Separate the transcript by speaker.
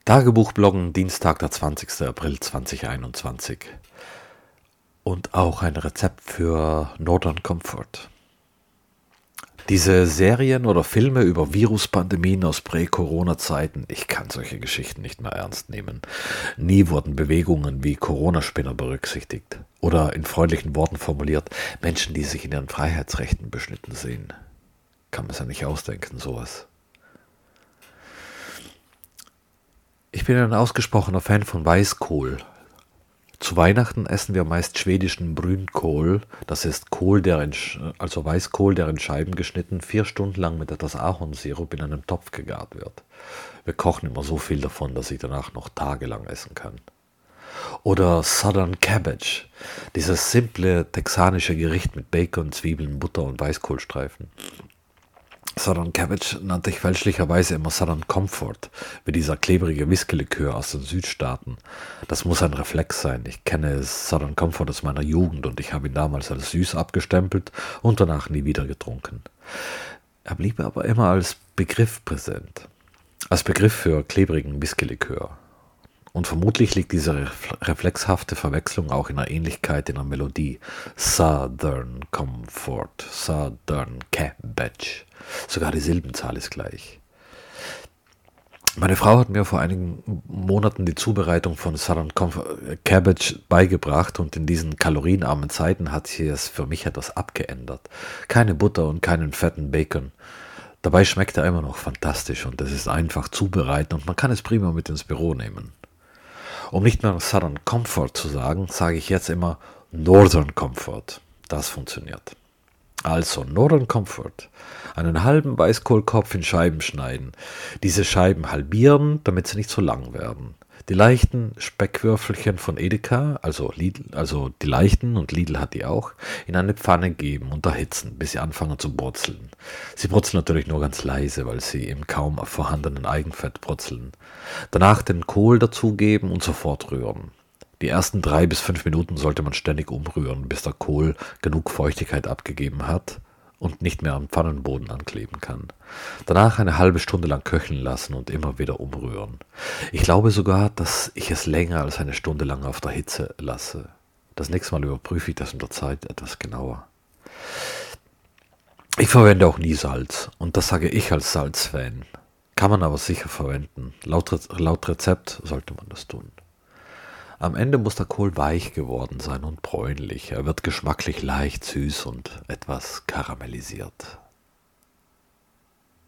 Speaker 1: Tagebuchbloggen, Dienstag, der 20. April 2021. Und auch ein Rezept für Northern Comfort. Diese Serien oder Filme über Viruspandemien aus Prä-Corona-Zeiten, ich kann solche Geschichten nicht mehr ernst nehmen. Nie wurden Bewegungen wie Corona-Spinner berücksichtigt. Oder in freundlichen Worten formuliert, Menschen, die sich in ihren Freiheitsrechten beschnitten sehen. Kann man sich ja nicht ausdenken, sowas. Ich bin ein ausgesprochener Fan von Weißkohl. Zu Weihnachten essen wir meist schwedischen Brünkohl. Das ist Kohl, also Weißkohl, der in Scheiben geschnitten 4 Stunden lang mit etwas Ahornsirup in einem Topf gegart wird. Wir kochen immer so viel davon, dass ich danach noch tagelang essen kann. Oder Southern Cabbage, dieses simple texanische Gericht mit Bacon, Zwiebeln, Butter und Weißkohlstreifen. Southern Cabbage nannte ich fälschlicherweise immer Southern Comfort, wie dieser klebrige Whisky-Likör aus den Südstaaten. Das muss ein Reflex sein. Ich kenne Southern Comfort aus meiner Jugend und ich habe ihn damals als süß abgestempelt und danach nie wieder getrunken. Er blieb aber immer als Begriff präsent. Als Begriff für klebrigen Whisky-Likör. Und vermutlich liegt diese reflexhafte Verwechslung auch in der Ähnlichkeit in der Melodie. Southern Comfort, Southern Cabbage. Sogar die Silbenzahl ist gleich. Meine Frau hat mir vor einigen Monaten die Zubereitung von Southern Cabbage beigebracht und in diesen kalorienarmen Zeiten hat sie es für mich etwas abgeändert. Keine Butter und keinen fetten Bacon. Dabei schmeckt er immer noch fantastisch und es ist einfach zubereiten und man kann es prima mit ins Büro nehmen. Um nicht mehr Southern Comfort zu sagen, sage ich jetzt immer Northern Comfort. Das funktioniert. Also Northern Comfort. Einen halben Weißkohlkopf in Scheiben schneiden. Diese Scheiben halbieren, damit sie nicht so lang werden. Die leichten Speckwürfelchen von Edeka, also die leichten, und Lidl hat die auch, in eine Pfanne geben und erhitzen, bis sie anfangen zu brutzeln. Sie brutzeln natürlich nur ganz leise, weil sie im kaum vorhandenen Eigenfett brutzeln. Danach den Kohl dazugeben und sofort rühren. Die ersten 3 bis 5 Minuten sollte man ständig umrühren, bis der Kohl genug Feuchtigkeit abgegeben hat und nicht mehr am Pfannenboden ankleben kann. Danach eine halbe Stunde lang köcheln lassen und immer wieder umrühren. Ich glaube sogar, dass ich es länger als eine Stunde lang auf der Hitze lasse. Das nächste Mal überprüfe ich das in der Zeit etwas genauer. Ich verwende auch nie Salz und das sage ich als Salzfan. Kann man aber sicher verwenden. Laut Rezept sollte man das tun. Am Ende muss der Kohl weich geworden sein und bräunlich. Er wird geschmacklich leicht süß und etwas karamellisiert.